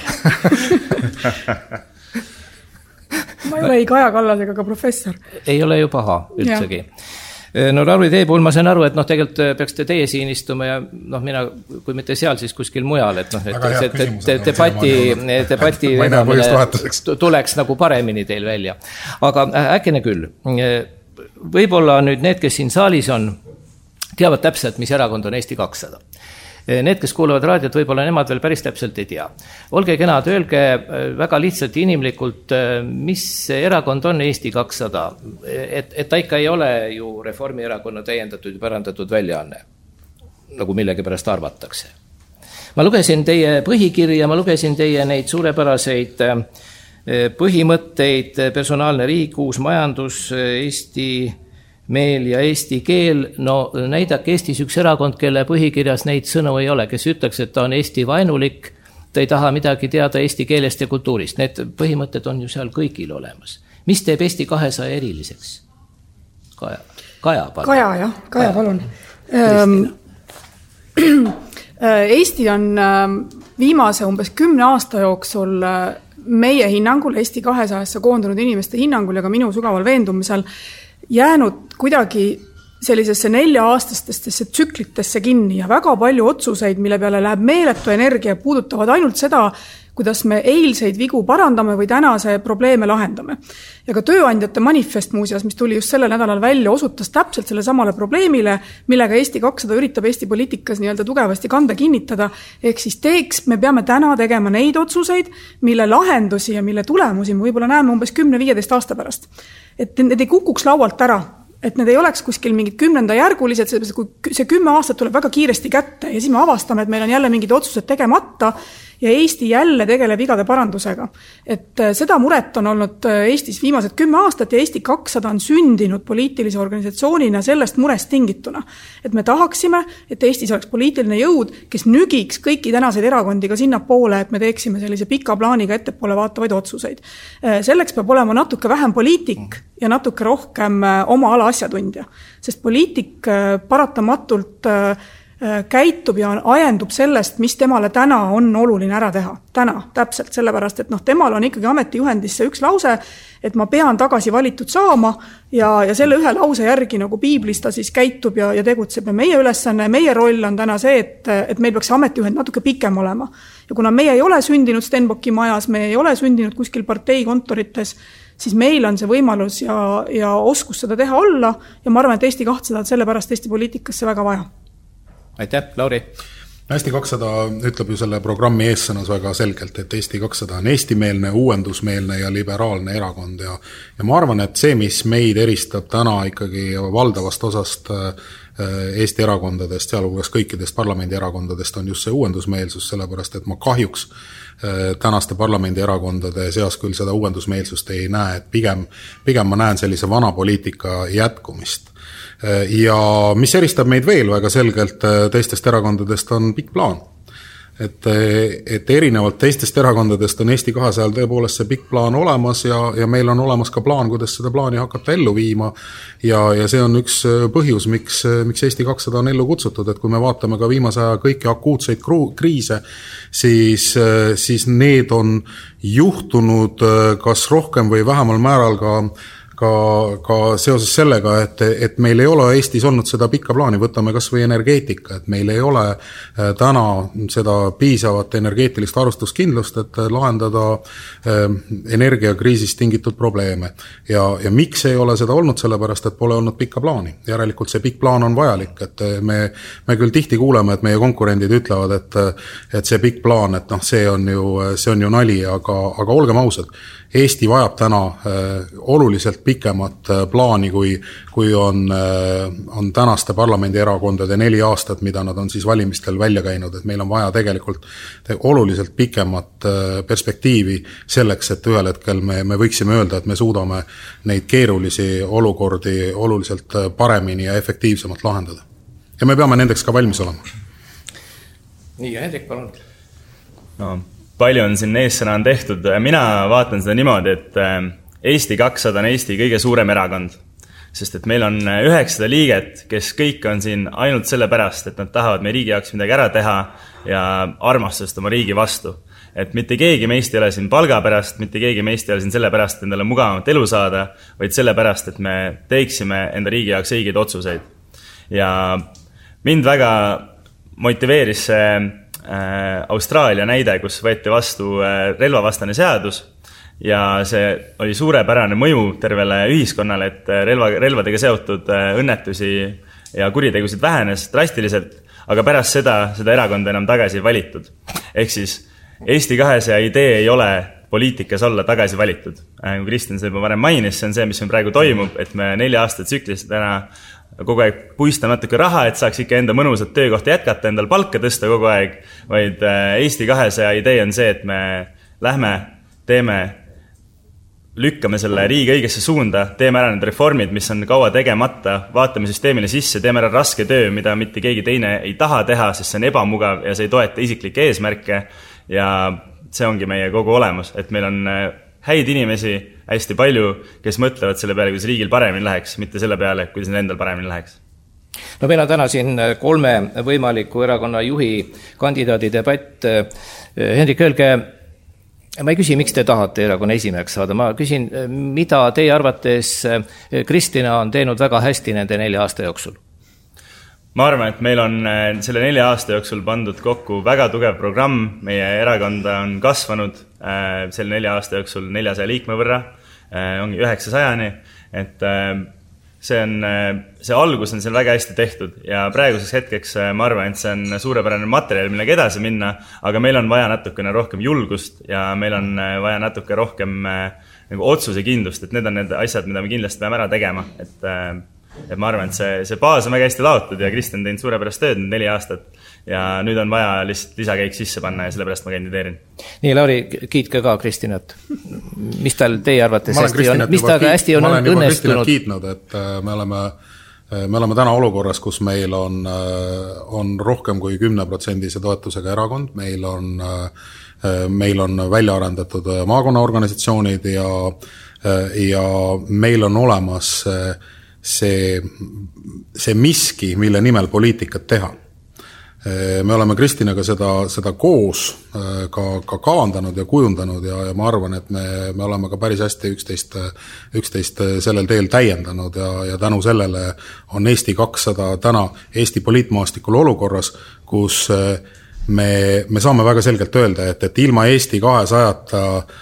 Ma ei ole ei Kaja Kallas ega ka professor. Ei ole ju paha üldsegi. Ja. No Lauri, teie puhul ma sain aru, et noh, tegelikult peaks te teie siin istuma ja noh, mina, kui mitte seal, siis kuskil mujal, et noh, et see te, te, debati, debati tuleks nagu paremini teil välja. Aga äkene küll. Võib-olla nüüd need, kes siin saalis on, teavad täpselt, mis erakond on Eesti kakssada. Need, kes kuuluvad raadiot, võib-olla nemad veel päris täpselt ei tea. Olge kenad, öelge väga lihtsalt inimlikult, mis erakond on Eesti kakssada, et, et ta ikka ei ole ju Reformierakonna täiendatud ja pärandatud väljaanne, nagu millegi pärast arvatakse. Ma lugesin teie põhikirja, ma lugesin teie neid suurepäraseid põhimõtteid, personaalne riik, uus majandus, Eesti meel ja eesti keel, no näidake Eestis üks erakond, kelle põhikirjas neid sõnu ei ole, kes ütleks, et ta on Eesti vaenulik, ta ei taha midagi teada eesti keelest ja kultuurist. Need põhimõtted on ju seal kõigil olemas. Mis teeb Eesti kahesaja eriliseks? Kaja, Kaja, palun. Kaja, jah, Kaja, palun. Eesti on viimase umbes kümne aasta jooksul meie hinnangul, Eesti kahesajasse koondunud inimeste hinnangul ja ka minu sügaval veendumisel jäänud kuidagi sellisesse nelja-aastastesse tsüklitesse kinni ja väga palju otsuseid, mille peale läheb meeletu energia, puudutavad ainult seda, kuidas me eilseid vigu parandame või tänase probleeme lahendame. Ja ka tööandjate manifest muuseas, mis tuli just sellel nädalal välja, osutas täpselt selle samale probleemile, millega Eesti kakssada üritab Eesti poliitikas nii-öelda tugevasti kanda kinnitada. Ehk siis teeks, me peame täna tegema neid otsuseid, mille lahendusi ja mille tulemusi me võib-olla näeme umbes kümne viieteist aasta pärast. Et need ei kukuks laualt ära, et need ei oleks kuskil mingid kümnenda järgulised, sellepärast, kui see kümme aastat tuleb väga kiiresti kätte ja siis me avastame, et meil on jälle mingid otsused tegemata ja Eesti jälle tegeleb igade parandusega. Et seda muret on olnud Eestis viimased kümme aastat ja Eesti kakssada on sündinud poliitilise organisatsioonina sellest murest tingituna. Et me tahaksime, et Eestis oleks poliitiline jõud, kes nügiks kõiki tänaseid erakondi ka sinna poole, et me teeksime sellise pika plaaniga ettepoole vaatavaid otsuseid. Selleks peab olema natuke vähem poliitik ja natuke rohkem oma ala asjatundja. Sest poliitik paratamatult käitub ja ajendub sellest, mis temale täna on oluline ära teha. Täna, täpselt, sellepärast, et noh, temal on ikkagi ametijuhendisse üks lause, et ma pean tagasi valitud saama ja, ja selle ühe lause järgi nagu piiblis ta siis käitub ja, ja tegutseb. Ja meie ülesanne, meie roll on täna see, et, et meil peaks ametijuhend natuke pikem olema. Ja kuna meie ei ole sündinud Stenbocki majas, me ei ole sündinud kuskil parteikontorites, siis meil on see võimalus ja, ja oskus seda teha olla ja ma arvan, et Eesti kakssada sellepärast Eesti poliitikasse väga vaja. Aitäh, Lauri. Eesti kakssada ütleb ju selle programmi eessõnas väga selgelt, et Eesti kakssada on eestimeelne, uuendusmeelne ja liberaalne erakond ja, ja ma arvan, et see, mis meid eristab täna ikkagi valdavast osast Eesti erakondadest, sealhulgas kõikidest parlamendierakondadest, on just see uuendusmeelsus, sellepärast et ma kahjuks tänaste parlamendierakondade seas küll seda uuendusmeelsust ei näe, et pigem, pigem ma näen sellise vana poliitika jätkumist. Ja mis eristab meid veel väga selgelt teistest erakondadest on pikk plaan. Et, et erinevalt teistest erakondadest on Eesti kahesajal tõepoolest see pikk plaan olemas ja, ja meil on olemas ka plaan, kuidas seda plaani hakata ellu viima ja, ja see on üks põhjus, miks, miks Eesti kakssada on ellu kutsutud, et kui me vaatame ka viimase aja kõiki akuutseid kriise, siis, siis need on juhtunud kas rohkem või vähemal määral ka Ka, ka seoses sellega, et, et meil ei ole Eestis olnud seda pikka plaani, võtame kas või energeetika, et meil ei ole täna seda piisavat energeetilist varustuskindlust, et lahendada energiakriisist tingitud probleeme. Ja, ja miks ei ole seda olnud, sellepärast, et pole olnud pikka plaani. Järelikult see pikk plaan on vajalik, et me, me küll tihti kuuleme, et meie konkurendid ütlevad, et, et see pikk plaan, et noh, see on ju, see on ju nali, aga, aga olgem ausad, Eesti vajab täna oluliselt pikemat plaani, kui, kui on, on tänaste parlamendierakondade neli aastat, mida nad on siis valimistel välja käinud, et meil on vaja tegelikult oluliselt pikemat perspektiivi selleks, et ühel hetkel me, me võiksime öelda, et me suudame neid keerulisi olukordi oluliselt paremini ja efektiivsemalt lahendada. Ja me peame nendeks ka valmis olema. Nii, ja Hendrik, palun. No. Palju on siin eessõna on tehtud. Mina vaatan seda niimoodi, et Eesti kakssada on Eesti kõige suurem erakond, sest et meil on üheksasada liiget, kes kõik on siin ainult selle pärast, et nad tahavad meie riigi jaoks midagi ära teha ja armastust oma riigi vastu. Et mitte keegi meist ei ole siin palga pärast, mitte keegi meist ei ole siin selle pärast, et endale mugavamat elu saada, vaid selle pärast, et me teeksime enda riigi jaoks õigeid otsuseid. Ja mind väga motiveeris see Austraalia näide, kus võeti vastu relvavastane seadus ja see oli suurepärane mõju tervele ühiskonnale, et relva, relvadega seotud õnnetusi ja kuritegusid vähenes drastiliselt, aga pärast seda seda erakonda enam tagasi valitud. Ehk siis Eesti kahesaja idee ei ole poliitikas olla tagasi valitud. Kui Kristjan see juba varem mainis, see on see, mis meil praegu toimub, et me nelja aastat tsüklis täna kogu aeg puista natuke raha, et saaks ikka enda mõnusat töökohta jätkata, endal palka tõsta kogu aeg, vaid Eesti kahesaja idee on see, et me lähme, teeme, lükkame selle riigi õigesse suunda, teeme ära need reformid, mis on kaua tegemata, vaatame süsteemile sisse, teeme ära raske töö, mida mitte keegi teine ei taha teha, sest see on ebamugav ja see ei toeta isiklikke eesmärke ja see ongi meie kogu olemus, et meil on häid inimesi hästi palju, kes mõtlevad selle peale, kuidas riigil paremini läheks, mitte selle peale, kuidas neil endal paremini läheks. No meil on täna siin kolme võimaliku erakonna juhi kandidaadi debatt. Hendrik, öelge, ma ei küsi, miks te tahate erakonna esimeheks saada, ma küsin, mida teie arvates Kristina on teinud väga hästi nende nelja aasta jooksul? Ma arvan, et meil on selle nelja aasta jooksul pandud kokku väga tugev programm, meie erakonda on kasvanud selle nelja aasta jooksul neljasaja liikme võrra, ongi üheksasajani, et see, on, see algus on seal väga hästi tehtud ja praeguseks hetkeks ma arvan, et see on suurepärane materjal, millega edasi minna, aga meil on vaja natukene rohkem julgust ja meil on vaja natuke rohkem nagu otsusekindlust, et need on need asjad, mida me kindlasti peame ära tegema, et et ma arvan, et see, see baas on väga hästi laotud ja Kristjan teinud suurepärast tööd neli aastat ja nüüd on vaja lihtsalt lisakäik sisse panna ja sellepärast ma kandideerin. Nii, Lauri, kiitke ka Kristinat. Mis tal teie arvates hästi on, mis ta ka hästi on õnnestunud? Ma olen juba Kristinat kiitnud, et me oleme, me oleme täna olukorras, kus meil on, on rohkem kui kümne protsendise toetusega erakond, meil on, meil on välja arendatud maakonnaorganisatsioonid ja, ja meil on olemas see, see miski, mille nimel poliitikat teha. Me oleme Kristinaga seda, seda koos ka, ka kavandanud ja kujundanud ja, ja ma arvan, et me, me oleme ka päris hästi üksteist, üksteist sellel teel täiendanud ja, ja tänu sellele on Eesti kakssada täna Eesti poliitmaastikul olukorras, kus me, me saame väga selgelt öelda, et, et ilma Eesti kahesajata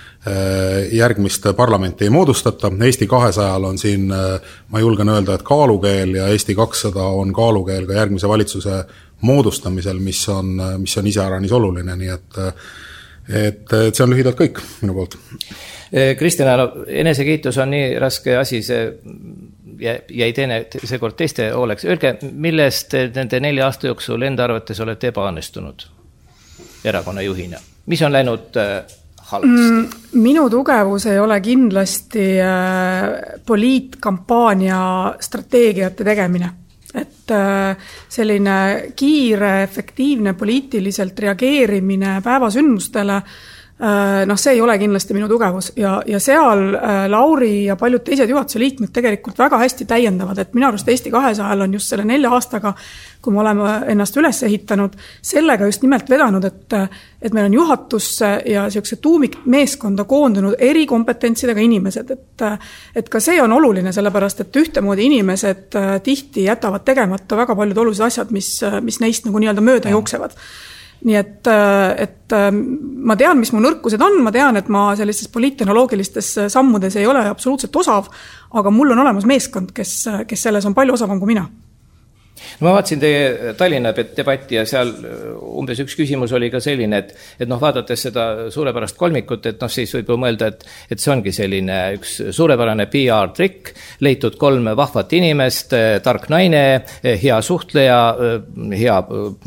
järgmist parlamenti ei moodustata. Eesti kahesajal on siin, ma julgen öelda, et kaalukeel ja Eesti kakssada on kaalukeel ka järgmise valitsuse moodustamisel, mis on, mis on iseäranis oluline, nii et, et, et see on lühidalt kõik minu poolt. Kristina, no, enesekiitus on nii raske asi, see jäi teine, seekord teiste hooleks. Öelge, millest nende nelja aasta jooksul enda arvates olete ebaõnnestunud erakonna juhina? Mis on läinud halvasti? Minu tugevus ei ole kindlasti poliitkampaania strateegiate tegemine. Et selline kiire, efektiivne poliitiliselt reageerimine päevasündmustele, noh, see ei ole kindlasti minu tugevus ja, ja seal Lauri ja paljud teised juhatuse liikmed tegelikult väga hästi täiendavad, et minu arust Eesti kahesajal on just selle nelja aastaga, kui me oleme ennast üles ehitanud, sellega just nimelt vedanud, et, et meil on juhatusse ja siukse tuumik meeskonda koondunud eri kompetentsidega inimesed, et, et ka see on oluline, sellepärast, et ühtemoodi inimesed tihti jätavad tegemata väga paljud olulised asjad, mis, mis neist nagu nii-öelda mööda jooksevad. Nii et, et ma tean, mis mu nõrkused on, ma tean, et ma sellistes poliittehnoloogilistes sammudes ei ole absoluutselt osav, aga mul on olemas meeskond, kes, kes selles on palju osavam kui mina. No ma vaatasin teie Tallinna debatti ja seal umbes üks küsimus oli ka selline, et, et noh, vaadates seda suurepärast kolmikut, et noh, siis võib ju mõelda, et, et see ongi selline üks suurepärane P R trikk, leitud kolm vahvat inimest, tark naine, hea suhtleja, hea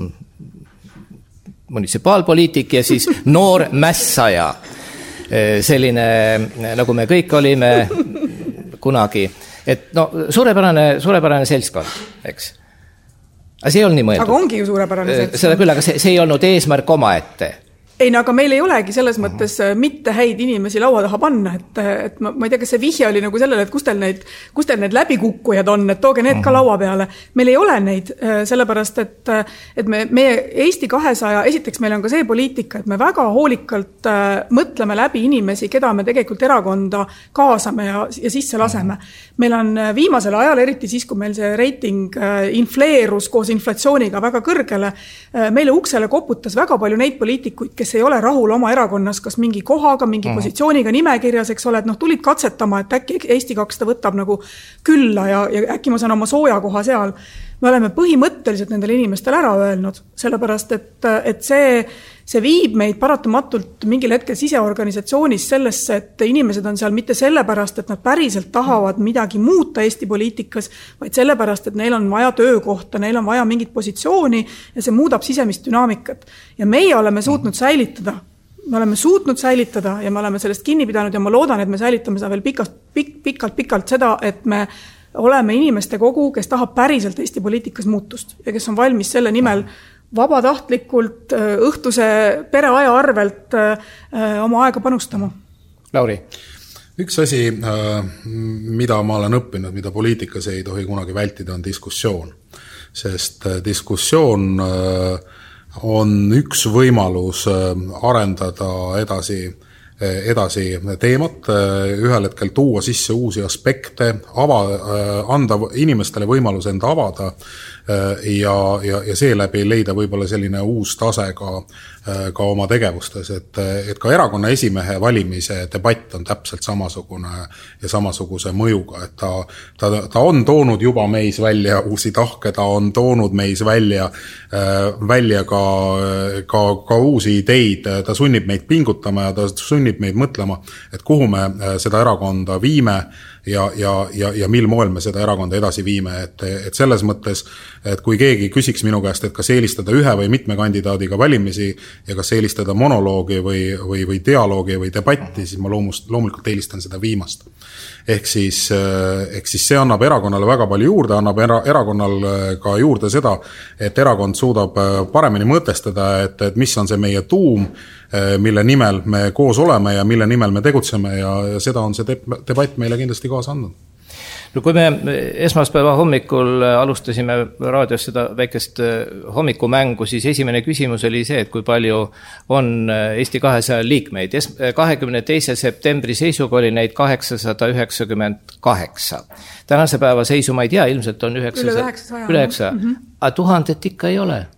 munitsipaalpoliitik ja siis noor mässaja. Selline, nagu me kõik olime kunagi. Et no, suurepärane, suurepärane seltskond, eks. Aga see ei olnud nii mõeldud. Aga ongi ju suurepärane seltskond. Seda küll, aga see, see ei olnud eesmärk omaette. Ei, no aga meil ei olegi selles mõttes mitte häid inimesi laua taha panna, et, et ma, ma ei tea, kas see vihje oli nagu sellele, et kus teil need, kus teil need läbikukkujad on, et tooge need ka laua peale. Meil ei ole neid, sellepärast, et, et me, me Eesti kahesaja, esiteks meil on ka see poliitika, et me väga hoolikalt mõtleme läbi inimesi, keda me tegelikult erakonda kaasame ja, ja sisse laseme. Meil on viimasel ajal, eriti siis, kui meil see reiting infleerus koos inflatsiooniga väga kõrgele, meile uksele koputas väga palju neid poliitikuid, kes ei ole rahul oma erakonnas, kas mingi kohaga, mingi mm. positsiooniga nimekirjas, eks ole, et noh, tulid katsetama, et äkki Eesti kakssada võtab nagu külla ja, ja äkki ma saan oma sooja koha seal. Me oleme põhimõtteliselt nendele inimestele ära öelnud, sellepärast, et, et see, see viib meid paratamatult mingil hetkel siseorganisatsioonis sellesse, et inimesed on seal mitte sellepärast, et nad päriselt tahavad midagi muuta Eesti poliitikas, vaid sellepärast, et neil on vaja töökohta, neil on vaja mingit positsiooni ja see muudab sisemist dünaamikat. Ja meie oleme suutnud säilitada, me oleme suutnud säilitada ja me oleme sellest kinni pidanud ja ma loodan, et me säilitame seda veel pikalt, pikalt, pikalt, pikalt seda, et me oleme inimeste kogu, kes tahab päriselt Eesti poliitikas muutust ja kes on valmis selle nimel vabatahtlikult õhtuse pereaja arvelt oma aega panustama. Lauri? Üks asi, mida ma olen õppinud, mida poliitikas ei tohi kunagi vältida, on diskussioon. Sest diskussioon on üks võimalus arendada edasi edasi teemat, ühel hetkel tuua sisse uusi aspekte, ava, anda inimestele võimalus enda avada ja, ja, ja seeläbi leida võib-olla selline uus tase ka, ka oma tegevustes, et, et ka erakonna esimehe valimise debatt on täpselt samasugune ja samasuguse mõjuga, et ta, ta, ta on toonud juba meis välja uusi tahke, ta on toonud meis välja, välja ka, ka, ka uusi ideid, ta sunnib meid pingutama ja ta sunnib meid mõtlema, et kuhu me seda erakonda viime ja, ja, ja, ja mil moel me seda erakonda edasi viime, et, et selles mõttes, et kui keegi küsiks minu käest, et kas eelistada ühe või mitme kandidaadiga valimisi ja kas eelistada monoloogi või, või, või dialoogi või debatti, siis ma loomust, loomulikult eelistan seda viimast. Ehk siis, ehk siis see annab erakonnale väga palju juurde, annab era, erakonnal ka juurde seda, et erakond suudab paremini mõtestada, et, et mis on see meie tuum, mille nimel me koos oleme ja mille nimel me tegutseme ja, ja seda on see debatt meile kindlasti kaasa andnud. No kui me esmaspäeva hommikul alustasime raadios seda väikest hommikumängu, siis esimene küsimus oli see, et kui palju on Eesti kahesaja liikmeid. kahekümne teise septembri seisuga oli neid kaheksasada üheksakümmend kaheksa. Tänase päeva seisu ma ei tea, ilmselt on üheksasaja. Üle üheksasaja. Mm-hmm. Aga tuhandet ikka ei ole.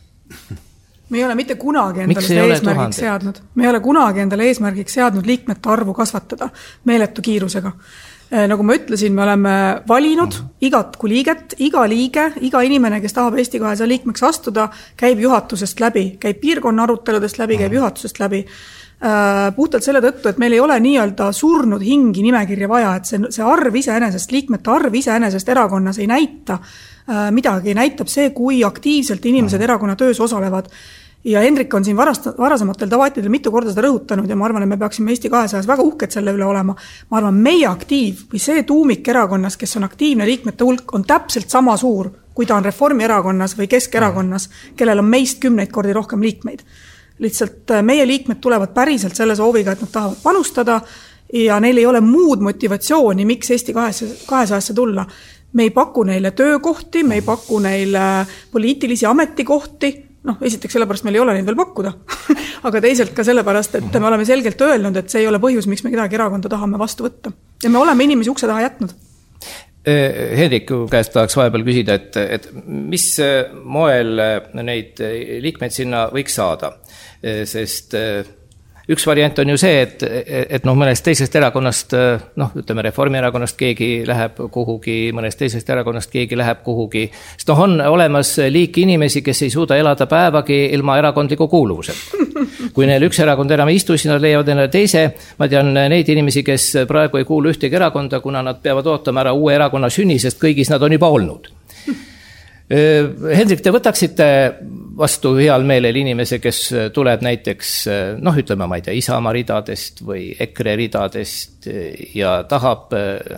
Me ei ole mitte kunagi endale seda eesmärgiks seadnud. Me ei ole kunagi endale eesmärgiks seadnud liikmete arvu kasvatada meeletu kiirusega. Nagu ma ütlesin, me oleme valinud igat kui liiget, iga liige, iga inimene, kes tahab Eesti kahesaja liikmeks astuda, käib juhatusest läbi, käib piirkonna aruteludest läbi, käib juhatusest läbi. Puhtalt selle tõttu, et meil ei ole nii-öelda surnud hingi nimekirja vaja, et see, see arv iseenesest, liikmete arv iseenesest erakonnas ei näita midagi, näitab see, kui aktiivselt inimesed erakonna töös osalevad. Ja Hendrik on siin varast, varasematel debatidel mitu korda seda rõhutanud ja ma arvan, et me peaksime Eesti kahesajas väga uhked selle üle olema. Ma arvan, meie aktiiv või see tuumik erakonnas, kes on aktiivne liikmete hulk, on täpselt sama suur, kui ta on Reformierakonnas või Keskerakonnas, kellel on meist kümneid kordi rohkem liikmeid. Lihtsalt meie liikmed tulevad päriselt selle sooviga, et nad tahavad panustada ja neil ei ole muud motivatsiooni, miks Eesti kahesajasse tulla. Me ei paku neile töökohti, me ei paku neile poliitilisi ametikohti, noh, esiteks sellepärast meil ei ole neid veel pakkuda, aga teisalt ka sellepärast, et me oleme selgelt öelnud, et see ei ole põhjus, miks me kedagi erakonda tahame vastu võtta. Ja me oleme inimesi ukse taha jätnud. Hendrik käest tahaks vahepeal küsida, et, et mis moel neid liikmeid sinna võiks saada, sest üks variant on ju see, et, et noh, mõnest teisest erakonnast, noh, ütleme Reformierakonnast keegi läheb kuhugi, mõnest teisest erakonnast keegi läheb kuhugi. Sest noh, on olemas liik inimesi, kes ei suuda elada päevagi ilma erakondliku kuuluvusel. Kui neil üks erakond enam ei istu, siis nad leiavad neile teise. Ma tean neid inimesi, kes praegu ei kuulu ühtegi erakonda, kuna nad peavad ootama ära uue erakonna sünni, sest kõigis nad on juba olnud. Hendrik, te võtaksite vastu heal meelel inimese, kes tuleb näiteks, noh, ütleme, ma ei tea, Isamaa ridadest või EKRE ridadest ja tahab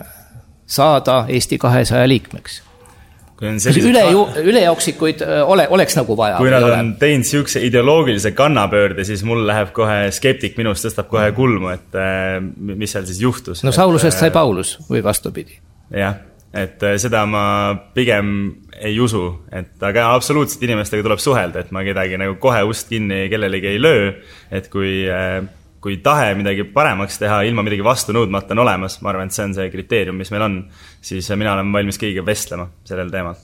saada Eesti kahesaja liikmeks. Üle, ülejooksikuid ole, oleks nagu vaja. Kui nad on teinud siukse ideoloogilise kannapöörde, siis mul läheb kohe skeptik minust, tõstab kohe kulmu, et mis seal siis juhtus. No Saulusest sai Paulus või vastupidi. Jah. Et seda ma pigem ei usu, et aga absoluutselt inimestega tuleb suhelda, et ma kedagi nagu kohe ust kinni kellelegi ei löö, et kui, kui tahe midagi paremaks teha, ilma midagi vastu nõudmata on olemas, ma arvan, et see on see kriteerium, mis meil on, siis mina olen valmis kõigiga vestlema sellel teemal.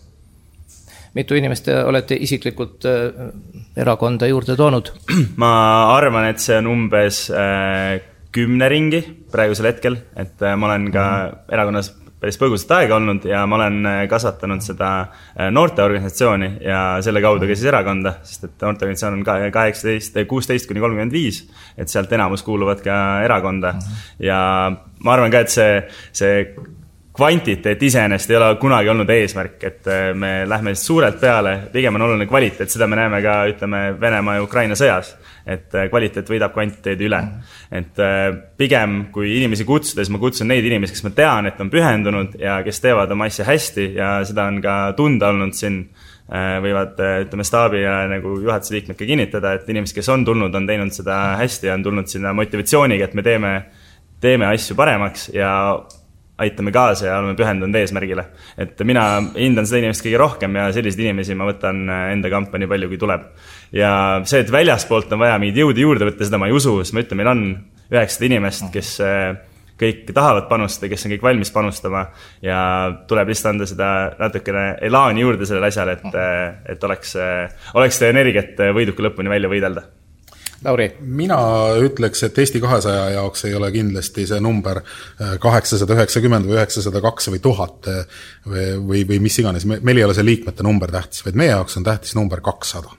Mitu inimest olete isiklikult erakonda juurde toonud? Ma arvan, et see on umbes kümne ringi praegusel hetkel, et ma olen ka erakonnas päris põgusat aega olnud ja ma olen kasvatanud seda noorteorganisatsiooni ja selle kaudu ka siis erakonda, sest et noorteorganisatsioon on kaheksateist, kuusteist kuni kolmkümmend viis, et sealt enamus kuuluvad ka erakonda. Ja ma arvan ka, et see, see kvantiteet iseenesest ei ole kunagi olnud eesmärk, et me lähme suurelt peale, pigem on oluline kvaliteet, seda me näeme ka, ütleme, Venemaa ja Ukraina sõjas, et kvaliteet võidab kvantiteedi üle. Et pigem, kui inimesi kutsudes, ma kutsun neid inimesi, kes ma tean, et on pühendunud ja kes teevad oma asja hästi ja seda on ka tunda olnud siin, võivad, ütleme, staabi ja nagu juhatuse liikmed ka kinnitada, et inimesed, kes on tulnud, on teinud seda hästi ja on tulnud sinna motivatsiooniga, et me teeme, teeme asju paremaks ja aitame kaasa ja oleme pühendunud eesmärgile. Et mina hindan seda inimest kõige rohkem ja selliseid inimesi ma võtan enda kampani palju, kui tuleb. Ja see, et väljaspoolt on vaja mingid jõudi juurde võtta, seda ma ei usu, sest ma ütlen, meil on üheksasada inimest, kes kõik tahavad panustada, kes on kõik valmis panustama ja tuleb lihtsalt anda seda natukene elaani juurde sellele asjale, et, et oleks, oleks seda energiat võiduka lõpuni välja võidelda. Lauri? Mina ütleks, et Eesti kahesaja jaoks ei ole kindlasti see number kaheksasada üheksakümmend või üheksasada kaks või tuhat või, või, või mis iganes. Meil ei ole see liikmete number tähtis, vaid meie jaoks on tähtis number kakssada.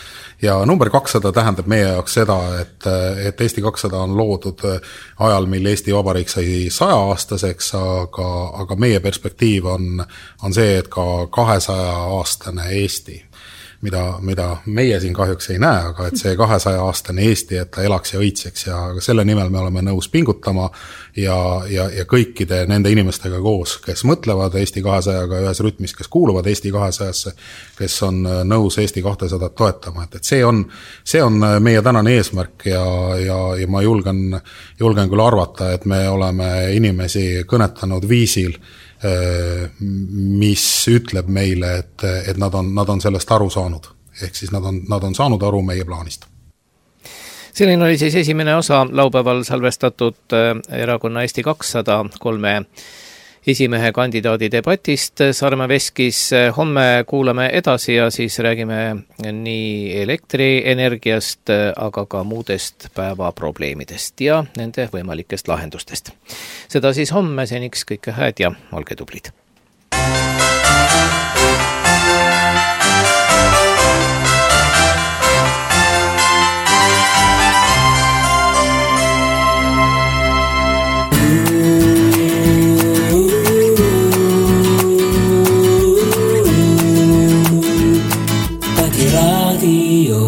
Ja number kakssada tähendab meie jaoks seda, et, et Eesti kakssada on loodud ajal, mil Eesti Vabariik sai saja aastaseks, aga, aga meie perspektiiv on, on see, et ka kahesaja aastane Eesti, mida, mida meie siin kahjuks ei näe, aga et see kahesaja aastane Eesti, et ta elaks ja õitseks ja selle nimel me oleme nõus pingutama ja, ja, ja kõikide nende inimestega koos, kes mõtlevad Eesti kahesajaga ühes rütmis, kes kuuluvad Eesti kahesajasse, kes on nõus Eesti kahtesadat toetama, et, et see on, see on meie tänane eesmärk ja, ja, ja ma julgen, julgen küll arvata, et me oleme inimesi kõnetanud viisil, mis ütleb meile, et, et nad on, nad on sellest aru saanud. Ehk siis nad on, nad on saanud aru meie plaanist. Selline oli siis esimene osa laupäeval salvestatud erakonna Eesti kakssada kolme esimehe kandidaadi debatist Saaremaa veskis. Homme kuulame edasi ja siis räägime nii elektrienergiast, aga ka muudest päevaprobleemidest ja nende võimalikest lahendustest. Seda siis homme, seniks kõike hääd ja olge tublid. Radio